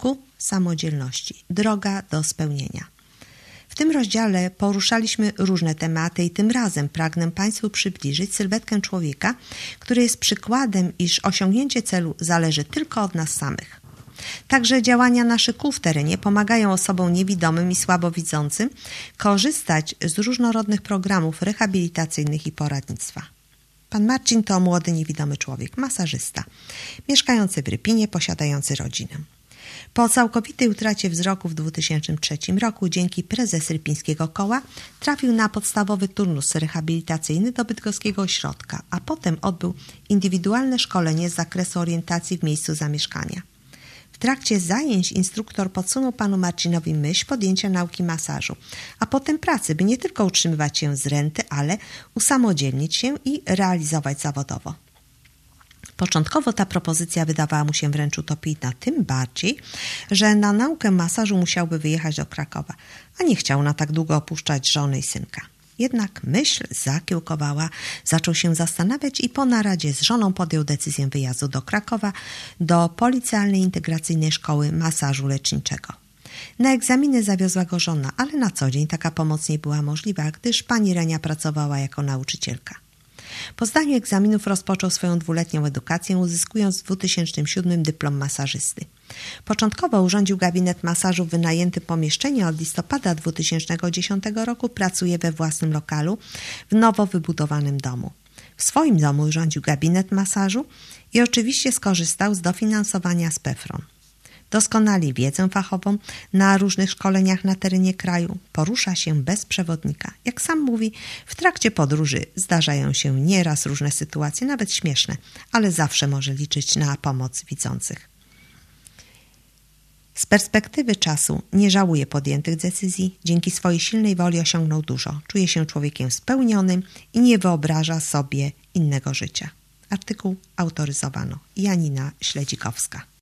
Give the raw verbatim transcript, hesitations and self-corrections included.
ku samodzielności. Droga do spełnienia. W tym rozdziale poruszaliśmy różne tematy i tym razem pragnę Państwu przybliżyć sylwetkę człowieka, który jest przykładem, iż osiągnięcie celu zależy tylko od nas samych. Także działania naszych kół w terenie pomagają osobom niewidomym i słabowidzącym korzystać z różnorodnych programów rehabilitacyjnych i poradnictwa. Pan Marcin to młody, niewidomy człowiek, masażysta, mieszkający w Rypinie, posiadający rodzinę. Po całkowitej utracie wzroku w dwa tysiące trzecim roku dzięki prezes Rypińskiego Koła trafił na podstawowy turnus rehabilitacyjny do bydgoskiego ośrodka, a potem odbył indywidualne szkolenie z zakresu orientacji w miejscu zamieszkania. W trakcie zajęć instruktor podsunął panu Marcinowi myśl podjęcia nauki masażu, a potem pracy, by nie tylko utrzymywać się z renty, ale usamodzielnić się i realizować zawodowo. Początkowo ta propozycja wydawała mu się wręcz utopijna, tym bardziej, że na naukę masażu musiałby wyjechać do Krakowa, a nie chciał na tak długo opuszczać żony i synka. Jednak myśl zakiełkowała, zaczął się zastanawiać i po naradzie z żoną podjął decyzję wyjazdu do Krakowa do Policjalnej Integracyjnej Szkoły Masażu Leczniczego. Na egzaminy zawiozła go żona, ale na co dzień taka pomoc nie była możliwa, gdyż pani Renia pracowała jako nauczycielka. Po zdaniu egzaminów rozpoczął swoją dwuletnią edukację, uzyskując w dwa tysiące siódmym dyplom masażysty. Początkowo urządził gabinet masażu w wynajętym pomieszczeniu, a od listopada dwa tysiące dziesiątego roku pracuje we własnym lokalu w nowo wybudowanym domu. W swoim domu urządził gabinet masażu i oczywiście skorzystał z dofinansowania z PEFRON. Doskonali wiedzę fachową na różnych szkoleniach na terenie kraju. Porusza się bez przewodnika. Jak sam mówi, w trakcie podróży zdarzają się nieraz różne sytuacje, nawet śmieszne, ale zawsze może liczyć na pomoc widzących. Z perspektywy czasu nie żałuje podjętych decyzji. Dzięki swojej silnej woli osiągnął dużo. Czuje się człowiekiem spełnionym i nie wyobraża sobie innego życia. Artykuł autoryzowano. Janina Śledzikowska.